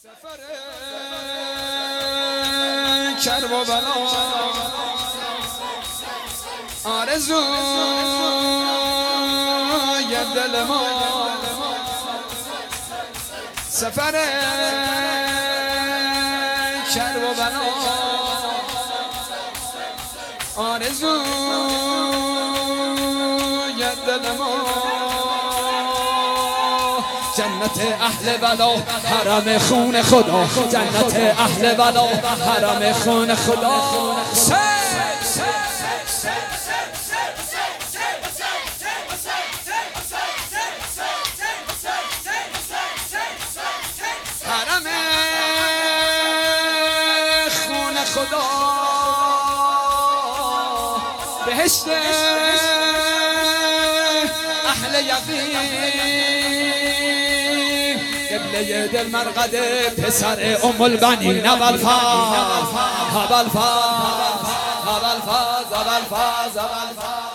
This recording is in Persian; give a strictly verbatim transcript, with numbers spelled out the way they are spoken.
سفر کرب و بلا آرزوی دل ما، سفر کرب و بلا آرزوی دل ما، جنت اهل بلا حرم خون خدا، جنت اهل بلا حرم خون خدا. حرم خون خدا بهشت اهل یقین، قبله دل مرقد پسر ام البنین ابوالفضل ابوالفضل ابوالفضل ابوالفضل ابوالفضل